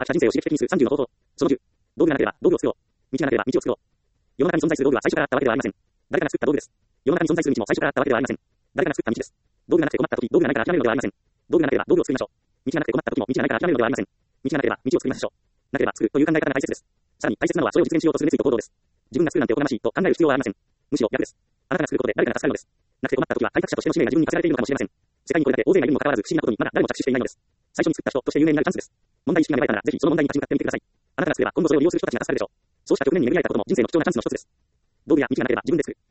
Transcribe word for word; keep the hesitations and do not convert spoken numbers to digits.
飽きた人生を刺激的にするさんじゅうの方法。そのじゅう。道具がなければ道具を作ろう。道がなければ道を作ろう。世の中に存在する道具は最初からあったわけではありません。誰かが作った道具です。世の中に存在する道も最初からあったわけではありません。誰かが作った道です。道具がなくて困った時、道具がないから諦めるのではありません。道具がなければ道具を作りましょう。道がなくて困った時も道がないから諦めるのではありません。道がなければ道を作りましょう。なければ作るという考え方が大切です。さらに大切なのはそれを実現しようとする熱意と行動です。自分が作るなんておこがましいと考える必要はありません。むしろ逆です。あなたが作ることで誰かが助かるのです。なくて困った時は開拓者としての使命が自分に課せられているのかもしれません。世界にこれだけ大勢がいるにもかかわらず不思議なことにまだ誰も着手していないのです。最初に作った人として有名になるチャンスです。問題意識が芽生えたならぜひその問題に立ち向かってみてください。あなたが作れば今後それを利用する人たちが助かるでしょう。そうした局面に巡り合えたことも人生の貴重なチャンスの一つです。道具や道がなければ自分で作る。